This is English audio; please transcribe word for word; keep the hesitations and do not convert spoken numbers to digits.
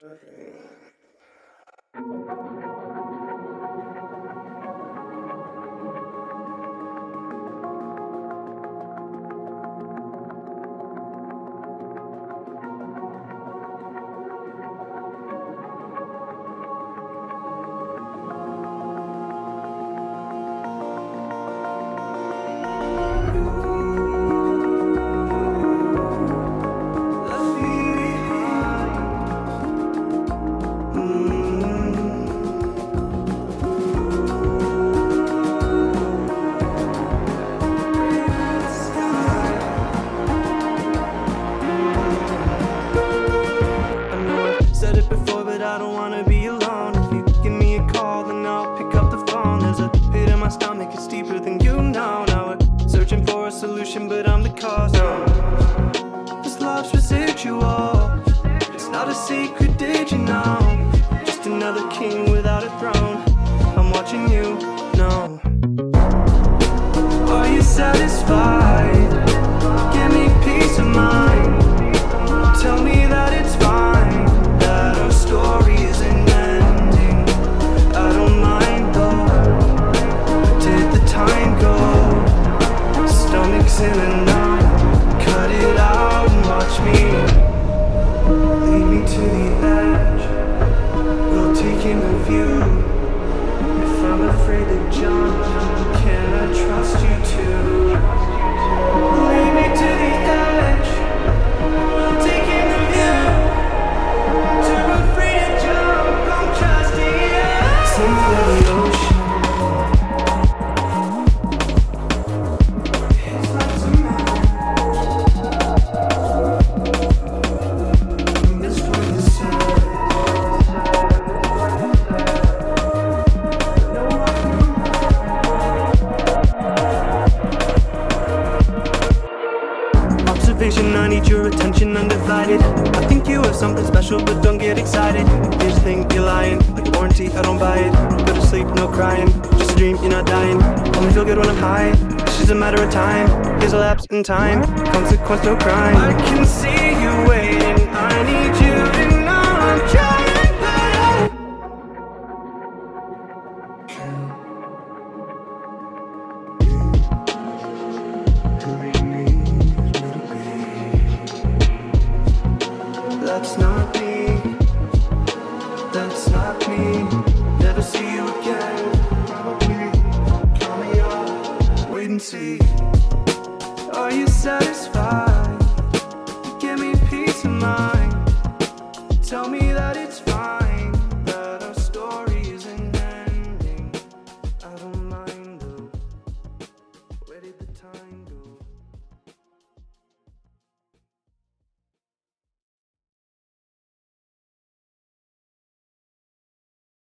I don't wanna be alone. If you give me a call, then I'll pick up the phone. There's a pit in my stomach, it's deeper than you know. Now we're searching for a solution, but I'm the cause. No, this love's residual. It's not a secret, did you know? Just another king without a throne. I'm watching you, no. Are you satisfied? Give me peace of mind. Tell me that it's fine, that our story isn't ending. I don't mind though. Where did the time go? Stomach's in a knot. Cut it out and watch me. Lead me to the edge. We'll take in a view. If I'm afraid to jump, can I trust you to? Lead me to the edge. We'll take in the view. Too afraid to jump, I'm trusting you. Sing for the ocean. It's like cement. And this one is sad. Observation, I need your attention undivided. I think you have something special, but don't get excited. You just think you're lying, like a warranty, I don't buy it. Go to sleep, no crying, just a dream, you're not dying. Only feel good when I'm high, it's just a matter of time. Here's a lapse in time, consequence, no crime. I can see you waiting, I need you to know I'm trying, but I That's not me, that's not me. Never see you again, probably. Call me up, wait and see. Are you satisfied? Give me peace of mind. Tell me that it's fine, that our story isn't ending. I don't mind though. Where did the time go?